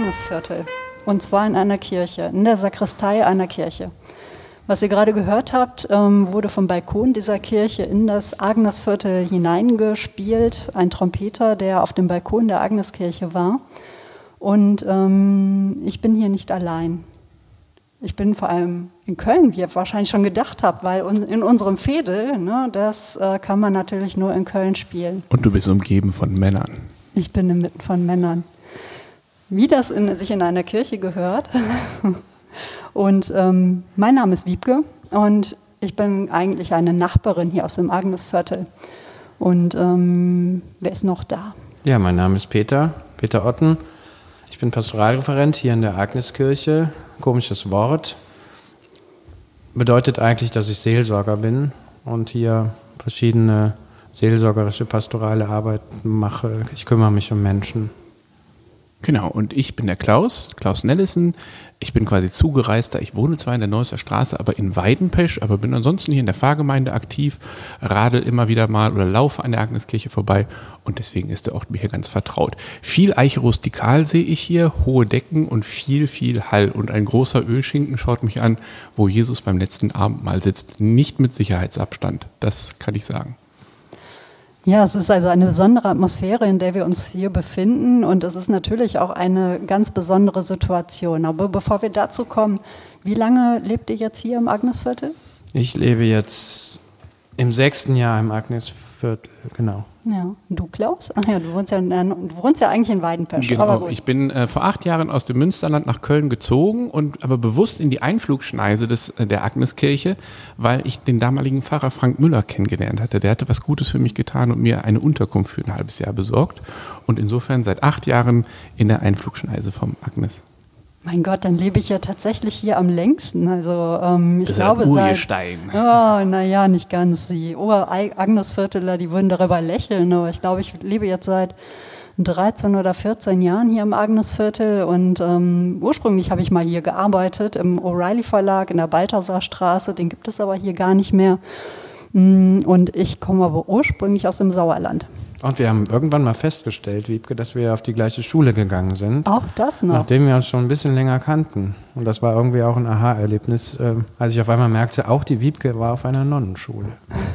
Agnesviertel. Und zwar in einer Kirche, in der Sakristei einer Kirche. Was ihr gerade gehört habt, wurde vom Balkon dieser Kirche in das Agnesviertel hineingespielt. Ein Trompeter, der auf dem Balkon der Agneskirche war. Und ich bin hier nicht allein. Ich bin vor allem in Köln, wie ihr wahrscheinlich schon gedacht habt, weil in unserem Veedel, ne, das kann man natürlich nur in Köln spielen. Und du bist umgeben von Männern. Ich bin inmitten von Männern. Wie das sich in einer Kirche gehört. Und mein Name ist Wiebke und ich bin eigentlich eine Nachbarin hier aus dem Agnesviertel. Und wer ist noch da? Ja, mein Name ist Peter Otten. Ich bin Pastoralreferent hier in der Agneskirche. Komisches Wort. Bedeutet eigentlich, dass ich Seelsorger bin und hier verschiedene seelsorgerische, pastorale Arbeit mache. Ich kümmere mich um Menschen. Genau, und ich bin der Klaus Nellissen. Ich bin quasi Zugereister. Ich wohne zwar in der Neusser Straße, aber in Weidenpesch, aber bin ansonsten hier in der Pfarrgemeinde aktiv, radel immer wieder mal oder laufe an der Agneskirche vorbei und deswegen ist der Ort mir hier ganz vertraut. Viel Eiche rustikal sehe ich hier, hohe Decken und viel Hall und ein großer Ölschinken schaut mich an, wo Jesus beim letzten Abendmahl sitzt. Nicht mit Sicherheitsabstand, das kann ich sagen. Ja, es ist also eine besondere Atmosphäre, in der wir uns hier befinden und es ist natürlich auch eine ganz besondere Situation. Aber bevor wir dazu kommen, wie lange lebt ihr jetzt hier im Agnesviertel? Ich lebe jetzt im 6. Jahr im Agnesviertel, genau. Ja, und du, Klaus? Ach ja, du wohnst ja eigentlich in Weidenpesch. Genau, aber gut. Ich bin vor 8 Jahren aus dem Münsterland nach Köln gezogen und aber bewusst in die Einflugschneise der Agneskirche, weil ich den damaligen Pfarrer Frank Müller kennengelernt hatte. Der hatte was Gutes für mich getan und mir eine Unterkunft für ein halbes Jahr besorgt. Und insofern seit 8 Jahren in der Einflugschneise vom Agnes. Mein Gott, dann lebe ich ja tatsächlich hier am längsten. Also ich das glaube ist ein Urgestein. naja, nicht ganz. Die Ober-Agnesvierteler, die würden darüber lächeln, aber ich glaube, ich lebe jetzt seit 13 oder 14 Jahren hier im Agnesviertel und ursprünglich habe ich mal hier gearbeitet im O'Reilly Verlag in der Balthasarstraße, den gibt es aber hier gar nicht mehr. Und ich komme aber ursprünglich aus dem Sauerland. Und wir haben irgendwann mal festgestellt, Wiebke, dass wir auf die gleiche Schule gegangen sind. Auch das noch? Nachdem wir uns schon ein bisschen länger kannten. Und das war irgendwie auch ein Aha-Erlebnis, als ich auf einmal merkte, auch die Wiebke war auf einer Nonnenschule.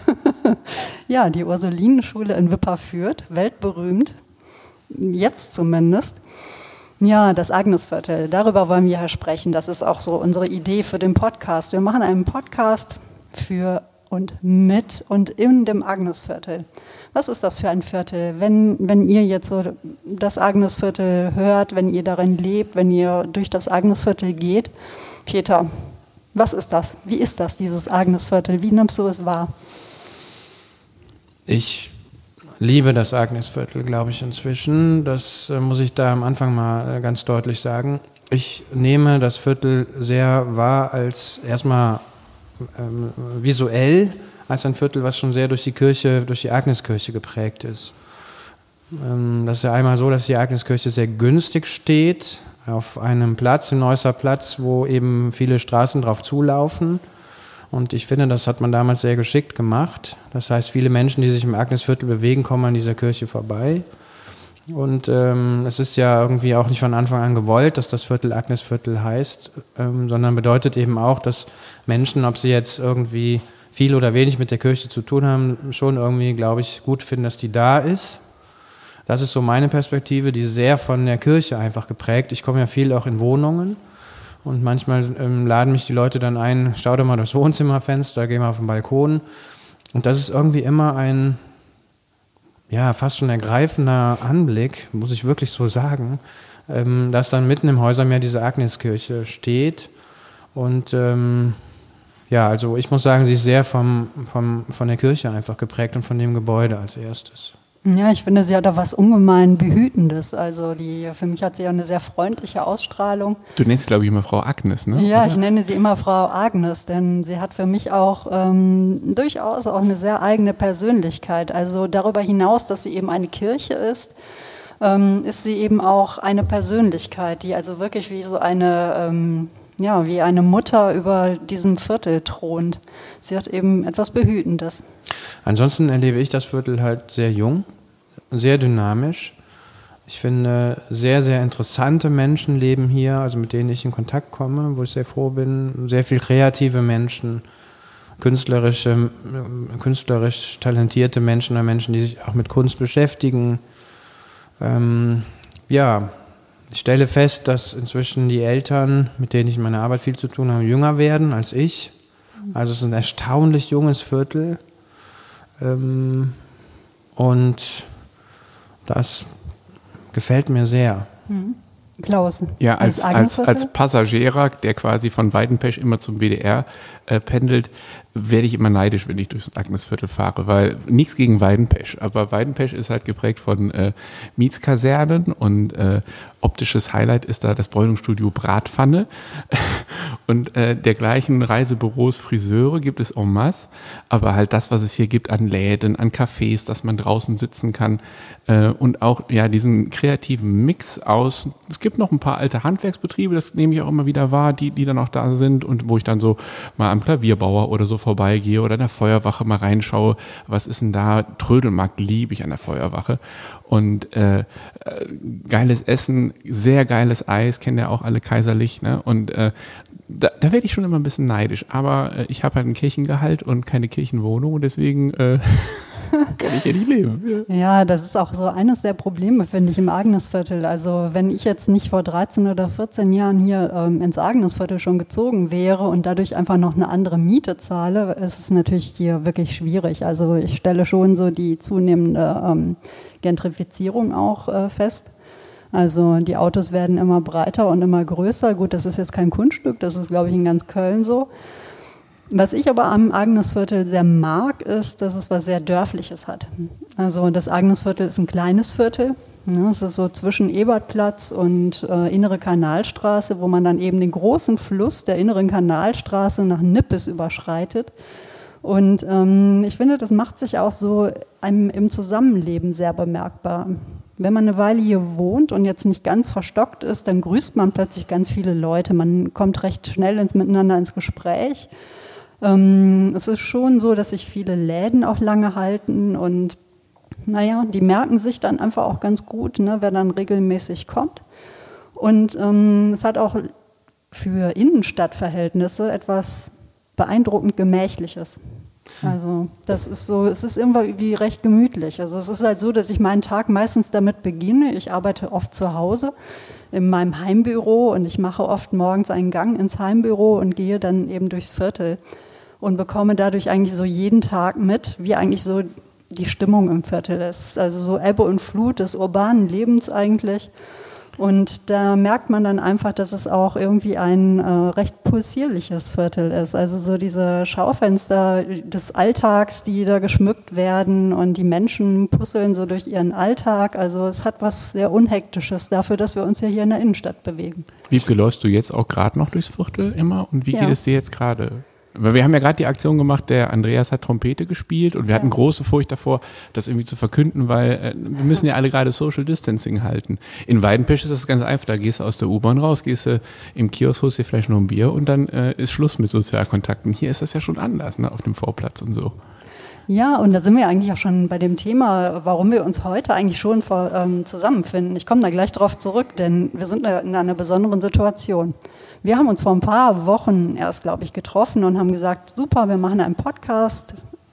Ja, die Ursulinenschule in Wipperfürth, weltberühmt, jetzt zumindest. Ja, das Agnesviertel, darüber wollen wir ja sprechen. Das ist auch so unsere Idee für den Podcast. Wir machen einen Podcast für und mit und in dem Agnesviertel. Was ist das für ein Viertel? Wenn ihr jetzt so das Agnesviertel hört, wenn ihr darin lebt, wenn ihr durch das Agnesviertel geht, Peter, was ist das? Wie ist das, dieses Agnesviertel? Wie nimmst du es wahr? Ich liebe das Agnesviertel, glaube ich, inzwischen. Das muss ich da am Anfang mal ganz deutlich sagen. Ich nehme das Viertel sehr wahr als erstmal visuell, als ein Viertel, was schon sehr durch die Agneskirche geprägt ist. Das ist ja einmal so, dass die Agneskirche sehr günstig steht, auf einem Platz, im Neusser Platz, wo eben viele Straßen drauf zulaufen. Und ich finde, das hat man damals sehr geschickt gemacht. Das heißt, viele Menschen, die sich im Agnesviertel bewegen, kommen an dieser Kirche vorbei. Und es ist ja irgendwie auch nicht von Anfang an gewollt, dass das Viertel Agnesviertel heißt, sondern bedeutet eben auch, dass Menschen, ob sie jetzt irgendwie viel oder wenig mit der Kirche zu tun haben, schon irgendwie, glaube ich, gut finden, dass die da ist. Das ist so meine Perspektive, die sehr von der Kirche einfach geprägt. Ich komme ja viel auch in Wohnungen und manchmal laden mich die Leute dann ein, schau doch mal durchs Wohnzimmerfenster, geh mal auf den Balkon. Und das ist irgendwie immer ein, ja, fast schon ergreifender Anblick, muss ich wirklich so sagen, dass dann mitten im Häusermeer diese Agneskirche steht. Und ja, also ich muss sagen, sie ist sehr von der Kirche einfach geprägt und von dem Gebäude als erstes. Ja, ich finde, sie hat da was ungemein Behütendes. Also für mich hat sie ja eine sehr freundliche Ausstrahlung. Du nennst sie, glaube ich, immer Frau Agnes, ne? Ja, ich nenne sie immer Frau Agnes, denn sie hat für mich auch durchaus auch eine sehr eigene Persönlichkeit. Also darüber hinaus, dass sie eben eine Kirche ist sie eben auch eine Persönlichkeit, die also wirklich wie so eine, wie eine Mutter über diesem Viertel thront. Sie hat eben etwas Behütendes. Ansonsten erlebe ich das Viertel halt sehr jung, sehr dynamisch. Ich finde, sehr, sehr interessante Menschen leben hier, also mit denen ich in Kontakt komme, wo ich sehr froh bin. Sehr viel kreative Menschen, künstlerisch talentierte Menschen oder Menschen, die sich auch mit Kunst beschäftigen. Ich stelle fest, dass inzwischen die Eltern, mit denen ich in meiner Arbeit viel zu tun habe, jünger werden als ich. Also es ist ein erstaunlich junges Viertel. Und das gefällt mir sehr. Klaus. Ja, als Passagierer, der quasi von Weidenpesch immer zum WDR pendelt, werde ich immer neidisch, wenn ich durchs Agnesviertel fahre, weil nichts gegen Weidenpesch, aber Weidenpesch ist halt geprägt von Mietskasernen und optisches Highlight ist da das Bräunungsstudio Bratpfanne und dergleichen Reisebüros, Friseure gibt es en masse, aber halt das, was es hier gibt an Läden, an Cafés, dass man draußen sitzen kann und auch ja diesen kreativen Mix aus, es gibt noch ein paar alte Handwerksbetriebe, das nehme ich auch immer wieder wahr, die dann auch da sind und wo ich dann so mal am Klavierbauer oder so vorbeigehe oder an der Feuerwache mal reinschaue, was ist denn da? Trödelmarkt liebe ich an der Feuerwache und geiles Essen, sehr geiles Eis, kennen ja auch alle Kaiserlich, ne? Und da werde ich schon immer ein bisschen neidisch, aber ich habe halt ein Kirchengehalt und keine Kirchenwohnung und deswegen kann ich hier nicht leben. Ja, das ist auch so eines der Probleme, finde ich, im Agnesviertel. Also wenn ich jetzt nicht vor 13 oder 14 Jahren hier ins Agnesviertel schon gezogen wäre und dadurch einfach noch eine andere Miete zahle, ist es natürlich hier wirklich schwierig. Also ich stelle schon so die zunehmende Gentrifizierung auch fest. Also die Autos werden immer breiter und immer größer. Gut, das ist jetzt kein Kunststück, das ist, glaube ich, in ganz Köln so. Was ich aber am Agnesviertel sehr mag, ist, dass es was sehr Dörfliches hat. Also das Agnesviertel ist ein kleines Viertel. Ne? Es ist so zwischen Ebertplatz und Innere Kanalstraße, wo man dann eben den großen Fluss der Inneren Kanalstraße nach Nippes überschreitet. Und ich finde, das macht sich auch so im Zusammenleben sehr bemerkbar. Wenn man eine Weile hier wohnt und jetzt nicht ganz verstockt ist, dann grüßt man plötzlich ganz viele Leute. Man kommt recht schnell miteinander ins Gespräch. Es ist schon so, dass sich viele Läden auch lange halten und naja, die merken sich dann einfach auch ganz gut, ne, wer dann regelmäßig kommt. Und es hat auch für Innenstadtverhältnisse etwas beeindruckend Gemächliches. Also das ist so, es ist irgendwie recht gemütlich. Also es ist halt so, dass ich meinen Tag meistens damit beginne. Ich arbeite oft zu Hause in meinem Heimbüro und ich mache oft morgens einen Gang ins Heimbüro und gehe dann eben durchs Viertel und bekomme dadurch eigentlich so jeden Tag mit, wie eigentlich so die Stimmung im Viertel ist. Also so Ebbe und Flut des urbanen Lebens eigentlich. Und da merkt man dann einfach, dass es auch irgendwie ein recht pulsierliches Viertel ist. Also so diese Schaufenster des Alltags, die da geschmückt werden und die Menschen puzzeln so durch ihren Alltag. Also es hat was sehr Unhektisches dafür, dass wir uns ja hier in der Innenstadt bewegen. Wiebke, läufst du jetzt auch gerade noch durchs Viertel immer? Und wie geht es dir jetzt gerade? Weil wir haben ja gerade die Aktion gemacht, der Andreas hat Trompete gespielt und wir hatten große Furcht davor, das irgendwie zu verkünden, weil wir müssen ja alle gerade Social Distancing halten. In Weidenpesch ist das ganz einfach, da gehst du aus der U-Bahn raus, gehst du im Kiosk, holst dir vielleicht noch ein Bier und dann ist Schluss mit Sozialkontakten. Hier ist das ja schon anders, ne, auf dem Vorplatz und so. Ja, und da sind wir eigentlich auch schon bei dem Thema, warum wir uns heute eigentlich schon zusammenfinden. Ich komme da gleich drauf zurück, denn wir sind in einer besonderen Situation. Wir haben uns vor ein paar Wochen erst, glaube ich, getroffen und haben gesagt, super, wir machen einen Podcast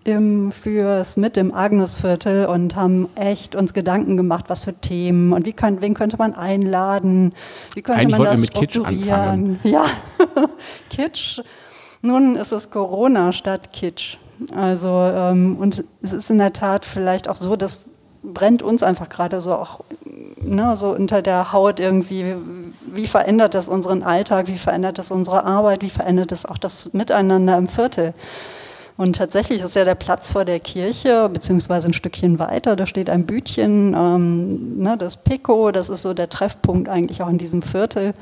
fürs mit im Agnesviertel und haben echt uns Gedanken gemacht, was für Themen und wen könnte man einladen, wie könnte Eigentlich man das mit Kitsch anfangen. Ja, Kitsch. Nun ist es Corona statt Kitsch. Also und es ist in der Tat vielleicht auch so, das brennt uns einfach gerade so auch so unter der Haut irgendwie. Wie verändert das unseren Alltag? Wie verändert das unsere Arbeit? Wie verändert das auch das Miteinander im Viertel? Und tatsächlich ist ja der Platz vor der Kirche, beziehungsweise ein Stückchen weiter, da steht ein Bütchen, das Pico, das ist so der Treffpunkt eigentlich auch in diesem Viertel.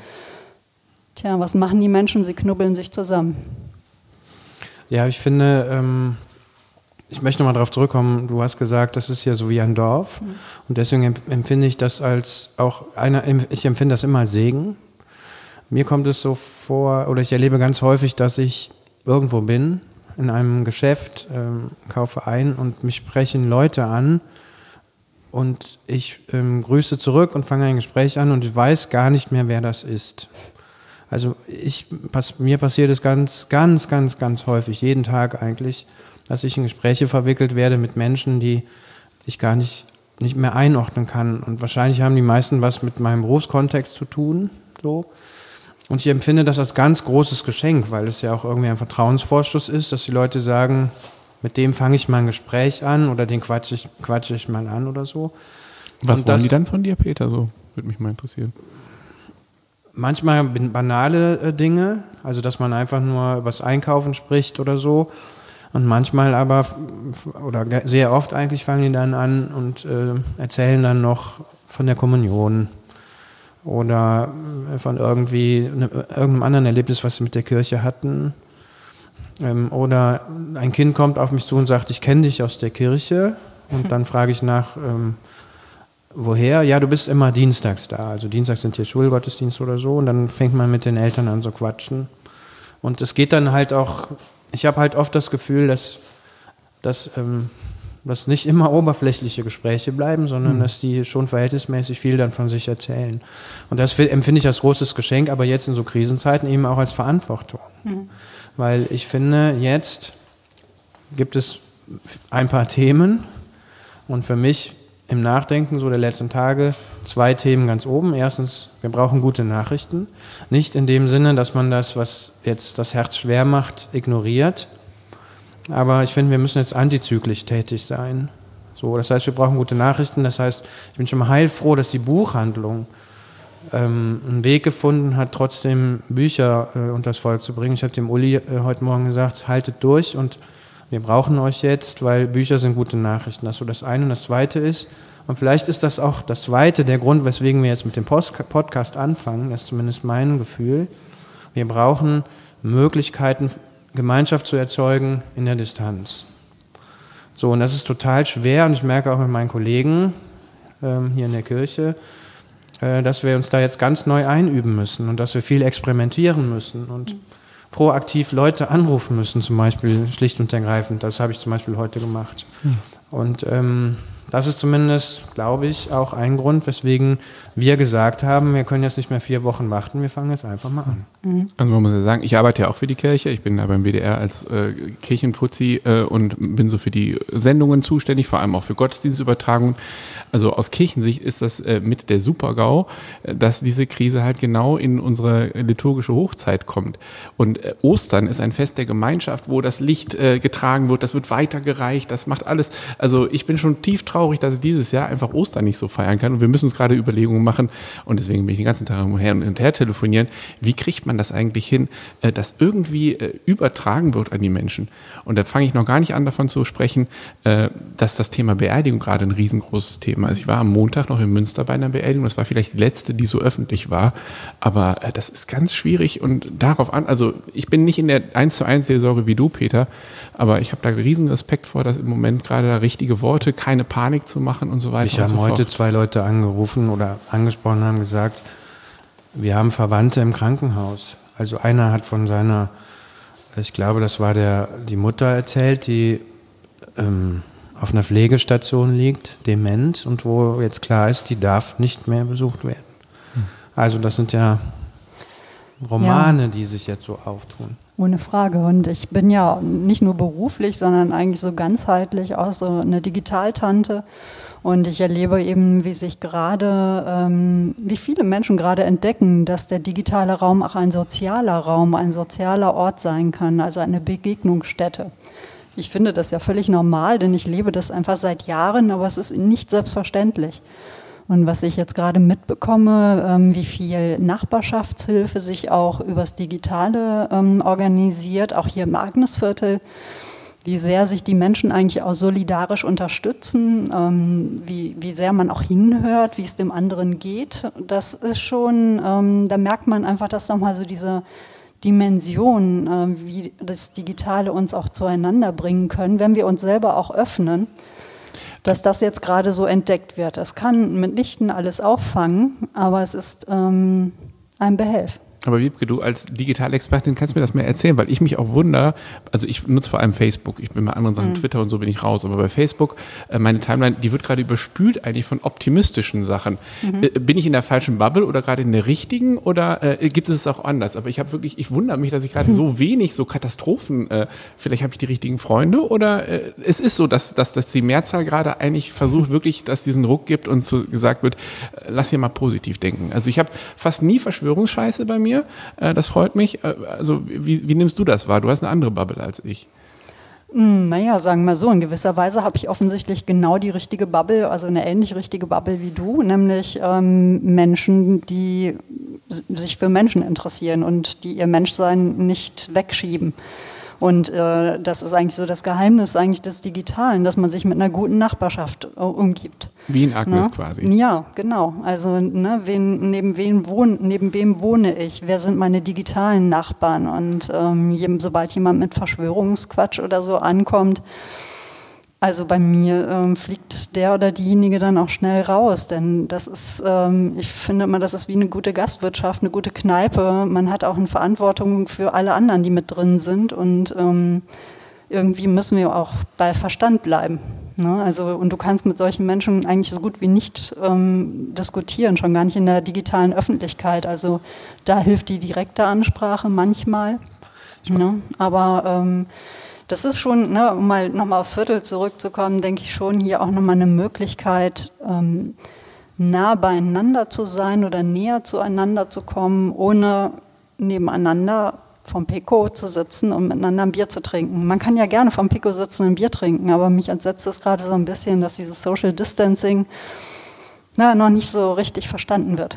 Tja, was machen die Menschen? Sie knubbeln sich zusammen. Ja, ich finde, ich möchte nochmal darauf zurückkommen, du hast gesagt, das ist ja so wie ein Dorf und deswegen empfinde ich das ich empfinde das immer als Segen. Mir kommt es so vor, oder ich erlebe ganz häufig, dass ich irgendwo bin, in einem Geschäft, kaufe ein und mich sprechen Leute an, und ich grüße zurück und fange ein Gespräch an und ich weiß gar nicht mehr, wer das ist. Also mir passiert es ganz, ganz, ganz, ganz häufig, jeden Tag eigentlich, dass ich in Gespräche verwickelt werde mit Menschen, die ich gar nicht mehr einordnen kann. Und wahrscheinlich haben die meisten was mit meinem Berufskontext zu tun. So. Und ich empfinde das als ganz großes Geschenk, weil es ja auch irgendwie ein Vertrauensvorschuss ist, dass die Leute sagen, mit dem fange ich mal ein Gespräch an oder den quatsche ich mal an oder so. Was wollen die dann von dir, Peter? So würde mich mal interessieren. Manchmal banale Dinge, also dass man einfach nur über das Einkaufen spricht oder so. Und manchmal aber, oder sehr oft eigentlich, fangen die dann an und erzählen dann noch von der Kommunion oder von irgendeinem anderen Erlebnis, was sie mit der Kirche hatten. Oder ein Kind kommt auf mich zu und sagt, ich kenne dich aus der Kirche. Und dann frage ich nach, woher? Ja, du bist immer dienstags da. Also dienstags sind hier Schulgottesdienste oder so. Und dann fängt man mit den Eltern an zu quatschen. Und es geht dann halt auch, ich habe halt oft das Gefühl, dass nicht immer oberflächliche Gespräche bleiben, sondern dass die schon verhältnismäßig viel dann von sich erzählen. Und das empfinde ich als großes Geschenk, aber jetzt in so Krisenzeiten eben auch als Verantwortung. Weil ich finde, jetzt gibt es ein paar Themen und für mich im Nachdenken so der letzten Tage 2 Themen ganz oben. Erstens, wir brauchen gute Nachrichten. Nicht in dem Sinne, dass man das, was jetzt das Herz schwer macht, ignoriert. Aber ich finde, wir müssen jetzt antizyklisch tätig sein. So, das heißt, wir brauchen gute Nachrichten. Das heißt, ich bin schon mal heilfroh, dass die Buchhandlung einen Weg gefunden hat, trotzdem Bücher unters Volk zu bringen. Ich habe dem Uli heute Morgen gesagt, haltet durch und wir brauchen euch jetzt, weil Bücher sind gute Nachrichten. Das ist so das eine. Und das zweite ist, und vielleicht ist das auch das zweite, der Grund, weswegen wir jetzt mit dem Podcast anfangen, das ist zumindest mein Gefühl, wir brauchen Möglichkeiten, Gemeinschaft zu erzeugen in der Distanz. So, und das ist total schwer und ich merke auch mit meinen Kollegen hier in der Kirche, dass wir uns da jetzt ganz neu einüben müssen und dass wir viel experimentieren müssen und proaktiv Leute anrufen müssen, zum Beispiel schlicht und ergreifend. Das habe ich zum Beispiel heute gemacht. Und das ist zumindest, glaube ich, auch ein Grund, weswegen wir gesagt haben, wir können jetzt nicht mehr 4 Wochen warten, wir fangen jetzt einfach mal an. Also man muss ja sagen, ich arbeite ja auch für die Kirche, ich bin da beim WDR als Kirchenfuzzi und bin so für die Sendungen zuständig, vor allem auch für Gottesdienstübertragungen. Also aus Kirchensicht ist das mit der Super-GAU, dass diese Krise halt genau in unsere liturgische Hochzeit kommt. Und Ostern ist ein Fest der Gemeinschaft, wo das Licht getragen wird, das wird weitergereicht, das macht alles. Also ich bin schon tief traurig, dass ich dieses Jahr einfach Ostern nicht so feiern kann. Und wir müssen uns gerade Überlegungen machen und deswegen bin ich den ganzen Tag hin und her telefonieren. Wie kriegt man das eigentlich hin, dass irgendwie übertragen wird an die Menschen? Und da fange ich noch gar nicht an, davon zu sprechen, dass das Thema Beerdigung gerade ein riesengroßes Thema ist. Ich war am Montag noch in Münster bei einer Beerdigung, das war vielleicht die letzte, die so öffentlich war, aber das ist ganz schwierig und darauf an, also ich bin nicht in der 1:1 Seelsorge wie du, Peter, aber ich habe da riesen Respekt vor, dass im Moment gerade da richtige Worte, keine Panik zu machen und so weiter. Mich haben heute 2 Leute angerufen oder angesprochen, haben gesagt, wir haben Verwandte im Krankenhaus. Also einer hat von seiner, ich glaube, das war die Mutter erzählt, die auf einer Pflegestation liegt, dement, und wo jetzt klar ist, die darf nicht mehr besucht werden. Also das sind ja Romane, die sich jetzt so auftun. Ohne Frage. Und ich bin ja nicht nur beruflich, sondern eigentlich so ganzheitlich auch so eine Digitaltante. Und ich erlebe eben, wie wie viele Menschen gerade entdecken, dass der digitale Raum auch ein sozialer Ort sein kann, also eine Begegnungsstätte. Ich finde das ja völlig normal, denn ich lebe das einfach seit Jahren, aber es ist nicht selbstverständlich. Und was ich jetzt gerade mitbekomme, wie viel Nachbarschaftshilfe sich auch übers Digitale organisiert, auch hier im Agnesviertel, wie sehr sich die Menschen eigentlich auch solidarisch unterstützen, wie sehr man auch hinhört, wie es dem anderen geht. Das ist schon, da merkt man einfach, dass nochmal so diese Dimension, wie das Digitale uns auch zueinander bringen können, wenn wir uns selber auch öffnen, dass das jetzt gerade so entdeckt wird. Das kann mitnichten alles auffangen, aber es ist ein Behelf. Aber Wiebke, du als Digitalexpertin kannst mir das mehr erzählen, weil ich mich auch wundere, also ich nutze vor allem Facebook, ich bin bei anderen Sachen, Twitter und so bin ich raus, aber bei Facebook, meine Timeline, die wird gerade überspült eigentlich von optimistischen Sachen. Bin ich in der falschen Bubble oder gerade in der richtigen oder gibt es auch anders? Aber ich wundere mich, dass ich gerade so wenig, so Katastrophen, vielleicht habe ich die richtigen Freunde oder es ist so, dass die Mehrzahl gerade eigentlich versucht wirklich, dass es diesen Ruck gibt und so gesagt wird, lass hier mal positiv denken. Also ich habe fast nie Verschwörungsscheiße bei mir. Das freut mich. Also wie nimmst du das wahr? Du hast eine andere Bubble als ich. Naja, sagen wir so, in gewisser Weise habe ich offensichtlich genau die richtige Bubble, also eine ähnlich richtige Bubble wie du, nämlich Menschen, die sich für Menschen interessieren und die ihr Menschsein nicht wegschieben. Und das ist eigentlich so das Geheimnis eigentlich des Digitalen, dass man sich mit einer guten Nachbarschaft umgibt. Wie in Agnes quasi. Ja, genau. Also neben wem wohne ich? Wer sind meine digitalen Nachbarn? Und sobald jemand mit Verschwörungsquatsch oder so ankommt, also bei mir fliegt der oder diejenige dann auch schnell raus, denn das ist, ich finde immer, das ist wie eine gute Gastwirtschaft, eine gute Kneipe. Man hat auch eine Verantwortung für alle anderen, die mit drin sind und irgendwie müssen wir auch bei Verstand bleiben. Ne? Also, und du kannst mit solchen Menschen eigentlich so gut wie nicht diskutieren, schon gar nicht in der digitalen Öffentlichkeit. Also da hilft die direkte Ansprache manchmal, ne? Aber das ist schon, ne, um mal nochmal aufs Viertel zurückzukommen, denke ich schon hier auch nochmal eine Möglichkeit, nah beieinander zu sein oder näher zueinander zu kommen, ohne nebeneinander vom Pico zu sitzen und miteinander ein Bier zu trinken. Man kann ja gerne vom Pico sitzen und ein Bier trinken, aber mich entsetzt es gerade so ein bisschen, dass dieses Social Distancing noch nicht so richtig verstanden wird.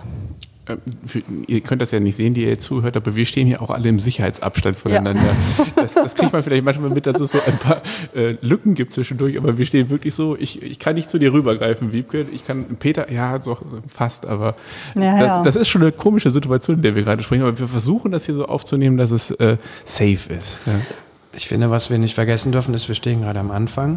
Ihr könnt das ja nicht sehen, die ihr jetzt zuhört, aber wir stehen hier auch alle im Sicherheitsabstand voneinander. Ja. Das kriegt man vielleicht manchmal mit, dass es so ein paar Lücken gibt zwischendurch, aber wir stehen wirklich so, ich kann nicht zu dir rübergreifen, Wiebke, ich kann Peter, ja, so fast, aber das ist schon eine komische Situation, in der wir gerade sprechen, aber wir versuchen das hier so aufzunehmen, dass es safe ist. Ja. Ich finde, was wir nicht vergessen dürfen, ist, wir stehen gerade am Anfang.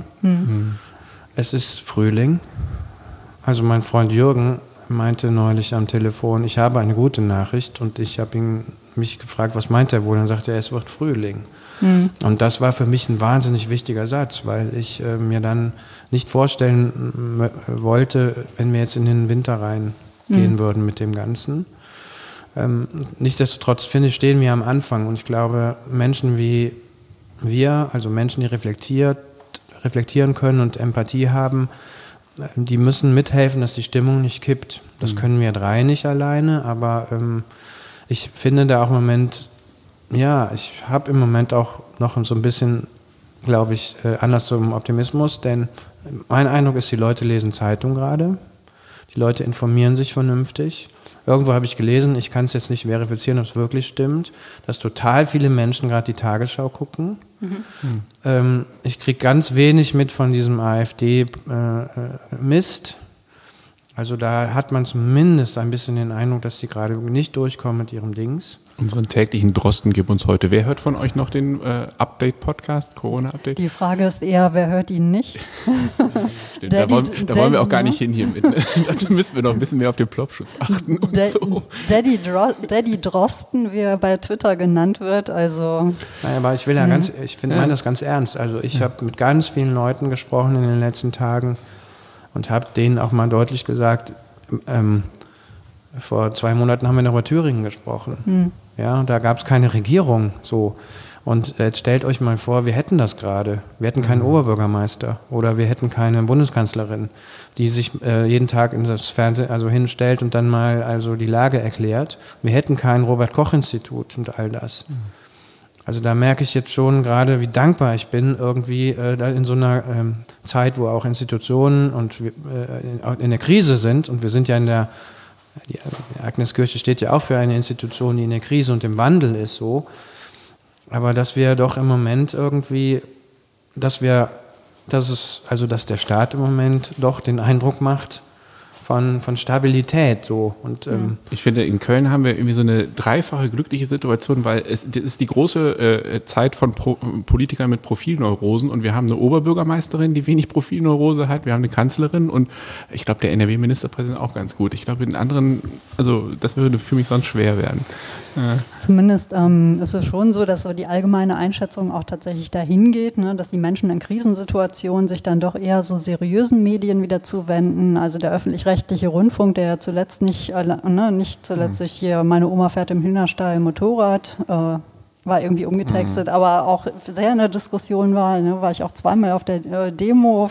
Es ist Frühling. Also mein Freund Jürgen meinte neulich am Telefon, ich habe eine gute Nachricht und ich habe mich gefragt, was meint er wohl? Dann sagte er, es wird Frühling. Und das war für mich ein wahnsinnig wichtiger Satz, weil ich mir dann nicht vorstellen wollte, wenn wir jetzt in den Winter reingehen würden mit dem Ganzen. Nichtsdestotrotz finde ich, stehen wir am Anfang und ich glaube, Menschen wie wir, also Menschen, die reflektieren können und Empathie haben, die müssen mithelfen, dass die Stimmung nicht kippt. Das können wir drei nicht alleine, aber ich finde da auch im Moment, ich habe im Moment auch noch so ein bisschen, glaube ich, Anlass zum Optimismus, denn mein Eindruck ist, die Leute lesen Zeitung gerade, die Leute informieren sich vernünftig. Irgendwo habe ich gelesen, ich kann es jetzt nicht verifizieren, ob es wirklich stimmt, dass total viele Menschen gerade die Tagesschau gucken. Ich kriege ganz wenig mit von diesem AfD-Mist. Also da hat man zumindest ein bisschen den Eindruck, dass die gerade nicht durchkommen mit ihrem Dings. Unseren täglichen Drosten gibt uns heute. Wer hört von euch noch den Update-Podcast, Corona-Update? Die Frage ist eher, wer hört ihn nicht? Stimmt, da wollen wir auch gar nicht hin hier mit. Dazu müssen wir noch ein bisschen mehr auf den Plopschutz achten und so. Daddy Drosten, wie er bei Twitter genannt wird, also... Naja, aber ich will meine das ganz ernst. Also ich habe mit ganz vielen Leuten gesprochen in den letzten Tagen und habe denen auch mal deutlich gesagt, vor 2 Monaten haben wir noch über Thüringen gesprochen. Ja, da gab es keine Regierung so. Und jetzt stellt euch mal vor, wir hätten das gerade. Wir hätten keinen Oberbürgermeister oder wir hätten keine Bundeskanzlerin, die sich jeden Tag in das Fernsehen hinstellt und dann mal die Lage erklärt. Wir hätten kein Robert-Koch-Institut und all das. Also da merke ich jetzt schon gerade, wie dankbar ich bin, irgendwie in so einer Zeit, wo auch Institutionen und in der Krise sind. Und wir sind ja die Agneskirche steht ja auch für eine Institution, die in der Krise und im Wandel ist so. Aber dass wir doch im Moment irgendwie, dass der Staat im Moment doch den Eindruck macht, von Stabilität so. Und ich finde, in Köln haben wir irgendwie so eine dreifache glückliche Situation, weil es ist die große Zeit von Politikern mit Profilneurosen und wir haben eine Oberbürgermeisterin, die wenig Profilneurose hat, wir haben eine Kanzlerin und ich glaube, der NRW-Ministerpräsident auch ganz gut. Ich glaube, in anderen, also das würde für mich sonst schwer werden. Zumindest ist es schon so, dass so die allgemeine Einschätzung auch tatsächlich dahin geht, ne, dass die Menschen in Krisensituationen sich dann doch eher so seriösen Medien wieder zuwenden. Also der öffentlich-rechtliche Rundfunk, der ja zuletzt nicht zuletzt sich hier meine Oma fährt im Hühnerstall Motorrad, war irgendwie umgetextet, aber auch sehr in der Diskussion war ich auch zweimal auf der Demo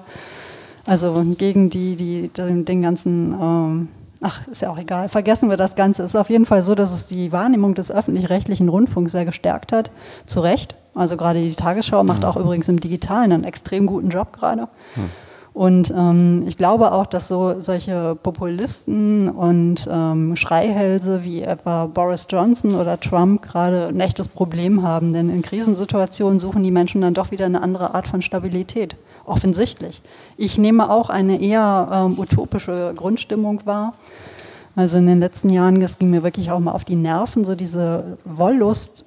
gegen den ganzen ist ja auch egal, vergessen wir das Ganze. Es ist auf jeden Fall so, dass es die Wahrnehmung des öffentlich-rechtlichen Rundfunks sehr gestärkt hat, zu Recht. Also gerade die Tagesschau macht auch übrigens im Digitalen einen extrem guten Job gerade. Und ich glaube auch, dass solche Populisten und Schreihälse wie etwa Boris Johnson oder Trump gerade ein echtes Problem haben. Denn in Krisensituationen suchen die Menschen dann doch wieder eine andere Art von Stabilität. Offensichtlich. Ich nehme auch eine eher utopische Grundstimmung wahr. Also in den letzten Jahren, das ging mir wirklich auch mal auf die Nerven, so diese Wollust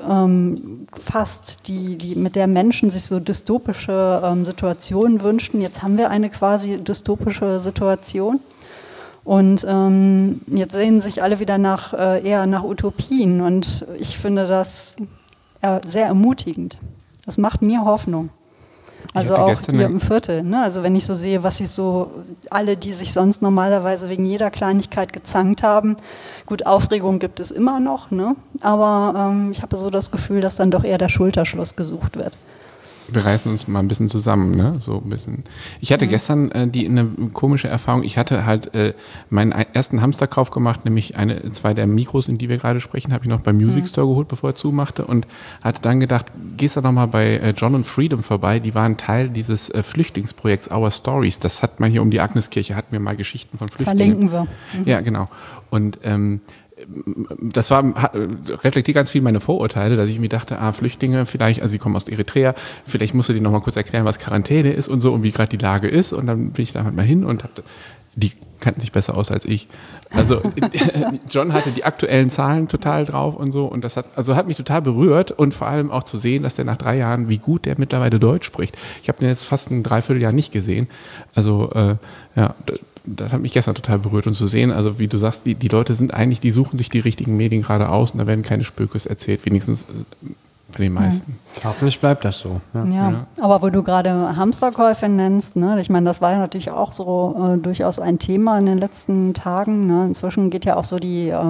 fast, die mit der Menschen sich so dystopische Situationen wünschten. Jetzt haben wir eine quasi dystopische Situation. Und jetzt sehen sich alle wieder eher nach Utopien. Und ich finde das sehr ermutigend. Das macht mir Hoffnung. Also auch hier im Viertel. Ne? Also wenn ich so sehe, was sich alle, die sich sonst normalerweise wegen jeder Kleinigkeit gezankt haben, gut, Aufregung gibt es immer noch, ne? Aber ich habe so das Gefühl, dass dann doch eher der Schulterschluss gesucht wird. Wir reißen uns mal ein bisschen zusammen, ne? So ein bisschen. Ich hatte gestern eine komische Erfahrung. Ich hatte halt meinen ersten Hamsterkauf gemacht, nämlich zwei der Mikros, in die wir gerade sprechen, habe ich noch beim Music Store geholt, bevor er zumachte und hatte dann gedacht, gehst du noch mal bei John und Freedom vorbei. Die waren Teil dieses Flüchtlingsprojekts Our Stories. Das hat man hier um die Agneskirche, hatten wir mal Geschichten von Flüchtlingen. Verlinken wir. Ja, genau. Und das reflektiert ganz viel meine Vorurteile, dass ich mir dachte, Flüchtlinge vielleicht, also sie kommen aus Eritrea, vielleicht musst du denen noch mal kurz erklären, was Quarantäne ist und so und wie gerade die Lage ist und dann bin ich da halt mal hin und die kannten sich besser aus als ich. Also John hatte die aktuellen Zahlen total drauf und so und das hat mich total berührt und vor allem auch zu sehen, dass der nach 3 Jahren, wie gut der mittlerweile Deutsch spricht. Ich habe den jetzt fast ein Dreivierteljahr nicht gesehen. Also das hat mich gestern total berührt und zu sehen, also wie du sagst, die Leute sind eigentlich, die suchen sich die richtigen Medien gerade aus und da werden keine Spökes erzählt, wenigstens bei den meisten. Hoffentlich bleibt das so. Ja. Aber wo du gerade Hamsterkäufe nennst, ne, ich meine, das war ja natürlich auch so durchaus ein Thema in den letzten Tagen. Ne? Inzwischen geht ja auch so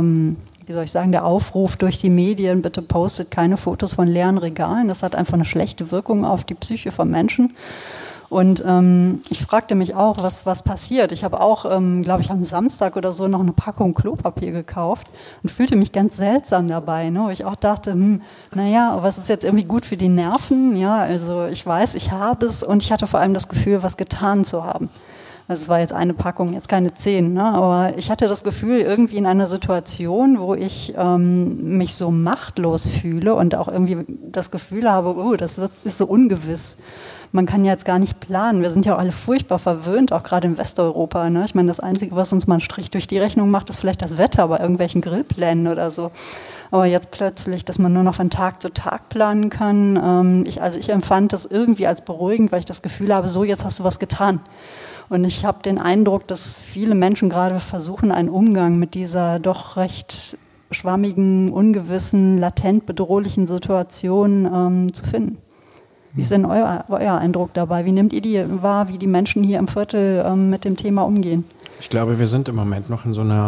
der Aufruf durch die Medien, bitte postet keine Fotos von leeren Regalen. Das hat einfach eine schlechte Wirkung auf die Psyche von Menschen. Und ich fragte mich auch, was passiert. Ich habe auch, glaube ich, am Samstag oder so noch eine Packung Klopapier gekauft und fühlte mich ganz seltsam dabei, ne? Wo ich auch dachte, was ist jetzt irgendwie gut für die Nerven? Ja, also ich weiß, ich habe es und ich hatte vor allem das Gefühl, was getan zu haben. Also es war jetzt eine Packung, jetzt keine 10, ne? Aber ich hatte das Gefühl, irgendwie in einer Situation, wo ich mich so machtlos fühle und auch irgendwie das Gefühl habe, das ist so ungewiss. Man kann ja jetzt gar nicht planen. Wir sind ja auch alle furchtbar verwöhnt, auch gerade in Westeuropa. Ne? Ich meine, das Einzige, was uns mal einen Strich durch die Rechnung macht, ist vielleicht das Wetter bei irgendwelchen Grillplänen oder so. Aber jetzt plötzlich, dass man nur noch von Tag zu Tag planen kann. Ich empfand das irgendwie als beruhigend, weil ich das Gefühl habe, so, jetzt hast du was getan. Und ich habe den Eindruck, dass viele Menschen gerade versuchen, einen Umgang mit dieser doch recht schwammigen, ungewissen, latent bedrohlichen Situation zu finden. Wie ist denn euer Eindruck dabei? Wie nehmt ihr die wahr, wie die Menschen hier im Viertel mit dem Thema umgehen? Ich glaube, wir sind im Moment noch in so einer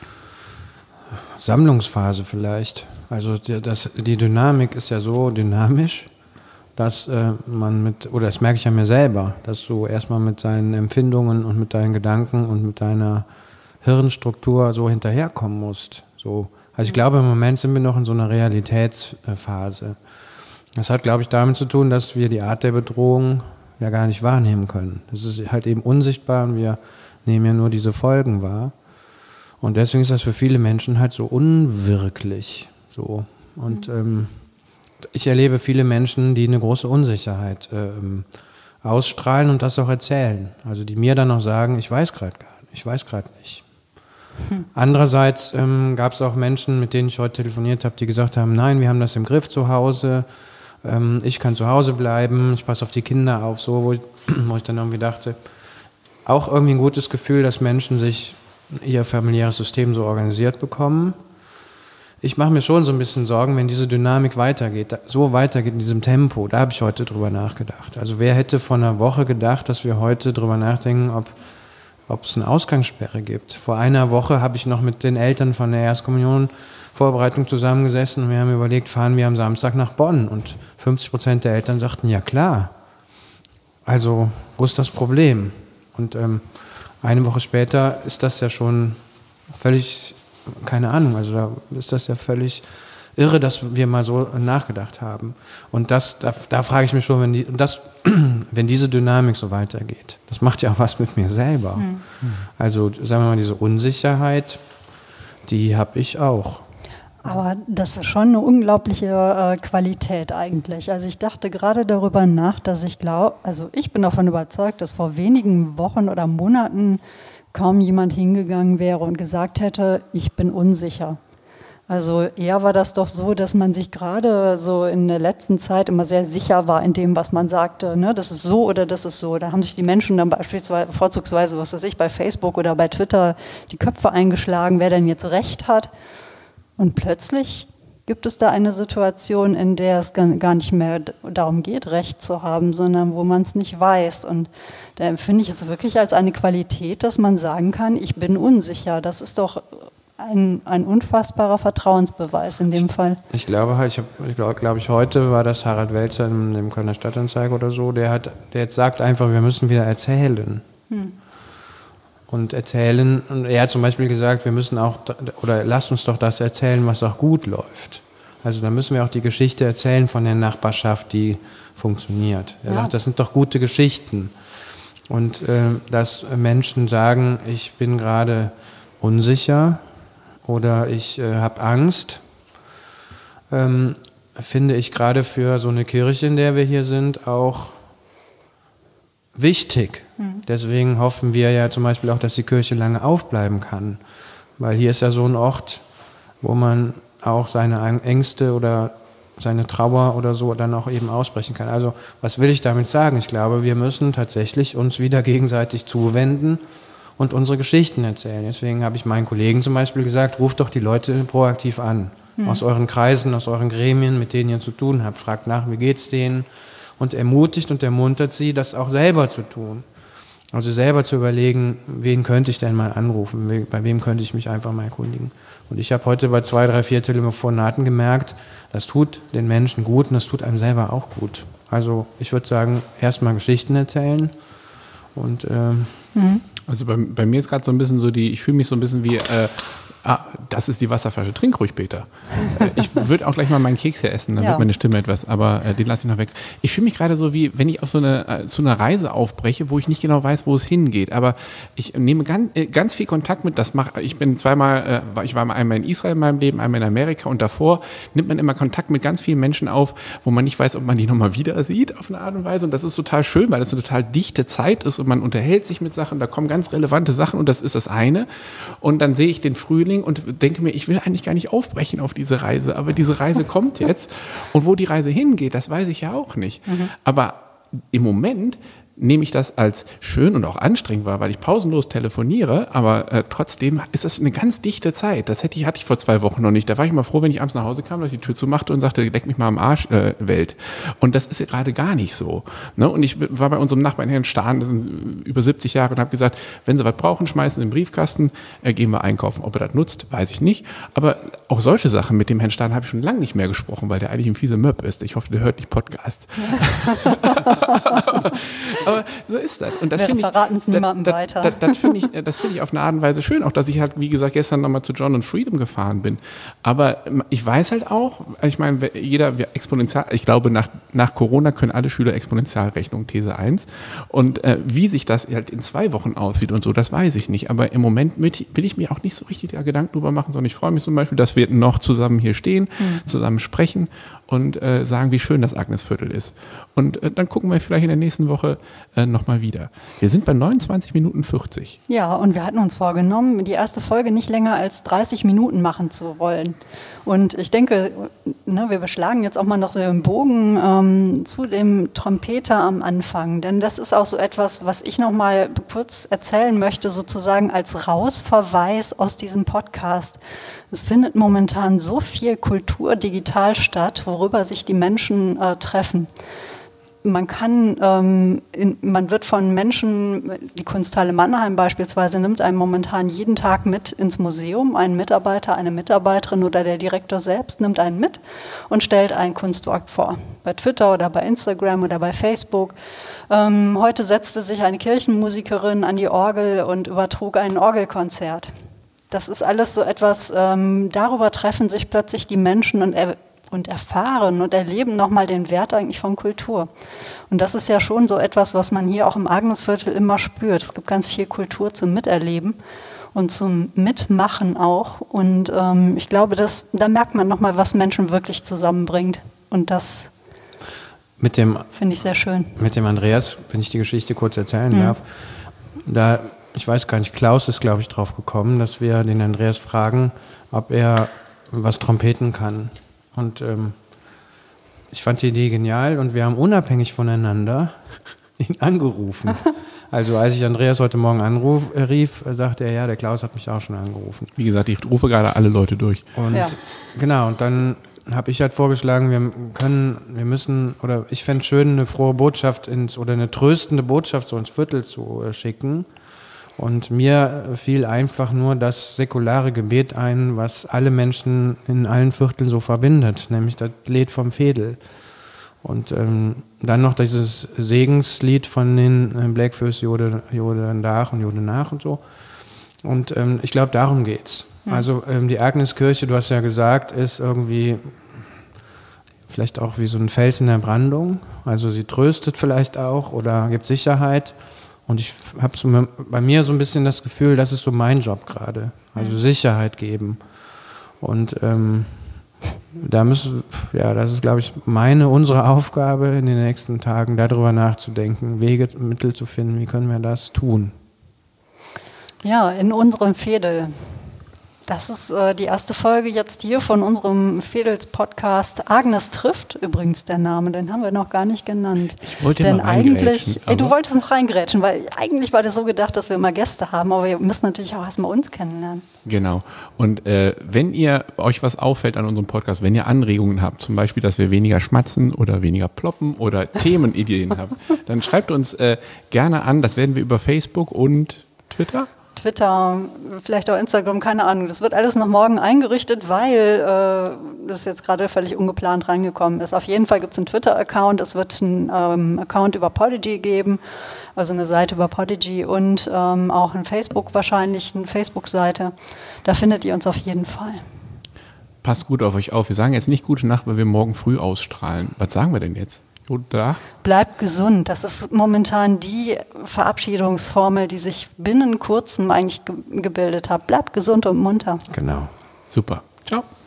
Sammlungsphase vielleicht. Also die Dynamik ist ja so dynamisch, dass das merke ich ja mir selber, dass du erstmal mit seinen Empfindungen und mit deinen Gedanken und mit deiner Hirnstruktur so hinterherkommen musst. So. Also ich glaube, im Moment sind wir noch in so einer Realitätsphase. Das hat, glaube ich, damit zu tun, dass wir die Art der Bedrohung ja gar nicht wahrnehmen können. Das ist halt eben unsichtbar und wir nehmen ja nur diese Folgen wahr. Und deswegen ist das für viele Menschen halt so unwirklich. So. Und ich erlebe viele Menschen, die eine große Unsicherheit ausstrahlen und das auch erzählen. Also die mir dann auch sagen, ich weiß gerade gar Ich weiß gerade nicht. Andererseits gab es auch Menschen, mit denen ich heute telefoniert habe, die gesagt haben, nein, wir haben das im Griff zu Hause, ich kann zu Hause bleiben, ich passe auf die Kinder auf, so, wo ich dann irgendwie dachte, auch irgendwie ein gutes Gefühl, dass Menschen sich ihr familiäres System so organisiert bekommen. Ich mache mir schon so ein bisschen Sorgen, wenn diese Dynamik weitergeht, so weitergeht in diesem Tempo, da habe ich heute drüber nachgedacht. Also wer hätte vor einer Woche gedacht, dass wir heute drüber nachdenken, ob es eine Ausgangssperre gibt. Vor einer Woche habe ich noch mit den Eltern von der Erstkommunion Vorbereitung zusammengesessen und wir haben überlegt, fahren wir am Samstag nach Bonn, und 50% der Eltern sagten, ja klar. Also, wo ist das Problem? Und eine Woche später ist das ja schon völlig, keine Ahnung, also da ist das ja völlig irre, dass wir mal so nachgedacht haben. Und da frage ich mich schon, wenn diese Dynamik so weitergeht, das macht ja auch was mit mir selber. Also sagen wir mal, diese Unsicherheit, die habe ich auch. Aber das ist schon eine unglaubliche Qualität eigentlich. Also ich dachte gerade darüber nach, dass ich glaube, also ich bin davon überzeugt, dass vor wenigen Wochen oder Monaten kaum jemand hingegangen wäre und gesagt hätte, ich bin unsicher. Also eher war das doch so, dass man sich gerade so in der letzten Zeit immer sehr sicher war in dem, was man sagte, ne? Das ist so oder das ist so. Da haben sich die Menschen dann beispielsweise, vorzugsweise, was weiß ich, bei Facebook oder bei Twitter die Köpfe eingeschlagen, wer denn jetzt Recht hat. Und plötzlich gibt es da eine Situation, in der es gar nicht mehr darum geht, Recht zu haben, sondern wo man es nicht weiß. Und da empfinde ich es wirklich als eine Qualität, dass man sagen kann, ich bin unsicher. Das ist doch ein unfassbarer Vertrauensbeweis in dem Fall. Ich glaube halt, heute war das Harald Welzer in dem Kölner Stadtanzeiger oder so, der jetzt sagt einfach, wir müssen wieder erzählen. Und erzählen, und er hat zum Beispiel gesagt, wir müssen auch, oder lasst uns doch das erzählen, was auch gut läuft. Also da müssen wir auch die Geschichte erzählen von der Nachbarschaft, die funktioniert. Er sagt, das sind doch gute Geschichten. Und dass Menschen sagen, ich bin gerade unsicher oder ich habe Angst, finde ich gerade für so eine Kirche, in der wir hier sind, auch wichtig. Deswegen hoffen wir ja zum Beispiel auch, dass die Kirche lange aufbleiben kann. Weil hier ist ja so ein Ort, wo man auch seine Ängste oder seine Trauer oder so dann auch eben aussprechen kann. Also was will ich damit sagen? Ich glaube, wir müssen tatsächlich uns wieder gegenseitig zuwenden und unsere Geschichten erzählen. Deswegen habe ich meinen Kollegen zum Beispiel gesagt, ruft doch die Leute proaktiv an. Aus euren Kreisen, aus euren Gremien, mit denen ihr zu tun habt. Fragt nach, wie geht's denen? Und ermutigt und ermuntert sie, das auch selber zu tun. Also selber zu überlegen, wen könnte ich denn mal anrufen, bei wem könnte ich mich einfach mal erkundigen. Und ich habe heute bei 2, 3, 4 Telefonaten gemerkt, das tut den Menschen gut und das tut einem selber auch gut. Also ich würde sagen, erstmal Geschichten erzählen und Also bei mir ist gerade so ein bisschen so ich fühle mich so ein bisschen wie, das ist die Wasserflasche, trink ruhig, Peter. Ich würde auch gleich mal meinen Keks hier essen, dann wird meine Stimme etwas, aber den lasse ich noch weg. Ich fühle mich gerade so, wie wenn ich auf zu einer Reise aufbreche, wo ich nicht genau weiß, wo es hingeht, aber ich nehme ganz viel Kontakt mit, ich war mal einmal in Israel in meinem Leben, einmal in Amerika, und davor nimmt man immer Kontakt mit ganz vielen Menschen auf, wo man nicht weiß, ob man die nochmal wieder sieht auf eine Art und Weise, und das ist total schön, weil das eine total dichte Zeit ist und man unterhält sich mit Sachen, da kommen ganz relevante Sachen und das ist das eine, und dann sehe ich den Frühling und denke mir, ich will eigentlich gar nicht aufbrechen auf diese Reise, aber diese Reise kommt jetzt, und wo die Reise hingeht, das weiß ich ja auch nicht. Aber im Moment nehme ich das als schön und auch anstrengend wahr, weil ich pausenlos telefoniere, aber trotzdem ist das eine ganz dichte Zeit. Das hatte ich vor 2 Wochen noch nicht. Da war ich mal froh, wenn ich abends nach Hause kam, dass ich die Tür zumachte und sagte, leck mich mal am Arsch, Welt. Und das ist ja gerade gar nicht so. Ne? Und ich war bei unserem Nachbarn Herrn Stahn, das sind über 70 Jahre, und habe gesagt, wenn Sie was brauchen, schmeißen Sie in den Briefkasten, gehen wir einkaufen. Ob er das nutzt, weiß ich nicht. Aber auch solche Sachen mit dem Herrn Stahn habe ich schon lange nicht mehr gesprochen, weil der eigentlich ein fieser Möb ist. Ich hoffe, der hört nicht Podcast. Aber so ist das. Und das finde ich, verraten es niemandem weiter. Das finde ich auf eine Art und Weise schön, auch dass ich halt, wie gesagt, gestern nochmal zu John und Freedom gefahren bin. Aber ich weiß halt auch, ich meine, ich glaube, nach Corona können alle Schüler Exponentialrechnung, These 1. Und wie sich das halt in 2 Wochen aussieht und so, das weiß ich nicht. Aber im Moment will ich mir auch nicht so richtig da Gedanken drüber machen, sondern ich freue mich zum Beispiel, dass wir noch zusammen hier stehen, zusammen sprechen und sagen, wie schön das Agnesviertel ist. Und dann gucken wir vielleicht in der nächsten Woche, nochmal wieder. Wir sind bei 29 Minuten 40. Ja, und wir hatten uns vorgenommen, die erste Folge nicht länger als 30 Minuten machen zu wollen. Und ich denke, wir beschlagen jetzt auch mal noch so den Bogen zu dem Trompeter am Anfang. Denn das ist auch so etwas, was ich noch mal kurz erzählen möchte, sozusagen als Rausverweis aus diesem Podcast. Es findet momentan so viel Kultur digital statt, worüber sich die Menschen treffen. Man wird von Menschen, die Kunsthalle Mannheim beispielsweise nimmt einen momentan jeden Tag mit ins Museum. Ein Mitarbeiter, eine Mitarbeiterin oder der Direktor selbst nimmt einen mit und stellt ein Kunstwerk vor. Bei Twitter oder bei Instagram oder bei Facebook. Heute setzte sich eine Kirchenmusikerin an die Orgel und übertrug ein Orgelkonzert. Das ist alles so etwas, darüber treffen sich plötzlich die Menschen und erfahren und erleben nochmal den Wert eigentlich von Kultur. Und das ist ja schon so etwas, was man hier auch im Agnesviertel immer spürt. Es gibt ganz viel Kultur zum Miterleben und zum Mitmachen auch. Und ich glaube, da merkt man nochmal, was Menschen wirklich zusammenbringt. Und das finde ich sehr schön. Mit dem Andreas, wenn ich die Geschichte kurz erzählen darf, ich weiß gar nicht, Klaus ist, glaube ich, drauf gekommen, dass wir den Andreas fragen, ob er was trompeten kann. Und ich fand die Idee genial und wir haben unabhängig voneinander ihn angerufen. Also als ich Andreas heute Morgen rief, sagte er, ja, der Klaus hat mich auch schon angerufen. Wie gesagt, ich rufe gerade alle Leute durch. Und genau, und dann habe ich halt vorgeschlagen, ich fände es schön, eine frohe Botschaft oder eine tröstende Botschaft so ins Viertel zu schicken. Und mir fiel einfach nur das säkulare Gebet ein, was alle Menschen in allen Vierteln so verbindet, nämlich das Lied vom Veedel. Und dann noch dieses Segenslied von den Blackfoes, Jode nach und Jode nach und so. Und ich glaube, darum geht's. Also die Agneskirche, du hast ja gesagt, ist irgendwie vielleicht auch wie so ein Fels in der Brandung. Also sie tröstet vielleicht auch oder gibt Sicherheit. Und ich habe so bei mir so ein bisschen das Gefühl, das ist so mein Job gerade. Also Sicherheit geben. Und das ist, glaube ich, unsere Aufgabe in den nächsten Tagen, darüber nachzudenken, Wege, Mittel zu finden, wie können wir das tun. Ja, in unserem Veedel. Das ist die erste Folge jetzt hier von unserem Veedels-Podcast. Agnes trifft übrigens der Name, den haben wir noch gar nicht genannt. Ich wollte noch reingrätschen. Du wolltest noch reingrätschen, weil eigentlich war das so gedacht, dass wir immer Gäste haben, aber wir müssen natürlich auch erstmal uns kennenlernen. Genau. Und wenn euch was auffällt an unserem Podcast, wenn ihr Anregungen habt, zum Beispiel, dass wir weniger schmatzen oder weniger ploppen oder Themenideen habt, dann schreibt uns gerne an. Das werden wir über Facebook und Twitter, vielleicht auch Instagram, keine Ahnung. Das wird alles noch morgen eingerichtet, weil das jetzt gerade völlig ungeplant reingekommen ist. Auf jeden Fall gibt es einen Twitter-Account, es wird einen Account über Podigy geben, also eine Seite über Podigy und auch ein Facebook wahrscheinlich, eine Facebook-Seite. Da findet ihr uns auf jeden Fall. Passt gut auf euch auf. Wir sagen jetzt nicht gute Nacht, weil wir morgen früh ausstrahlen. Was sagen wir denn jetzt? Oder? Bleibt gesund. Das ist momentan die Verabschiedungsformel, die sich binnen kurzem eigentlich gebildet hat. Bleibt gesund und munter. Genau. Super. Ciao.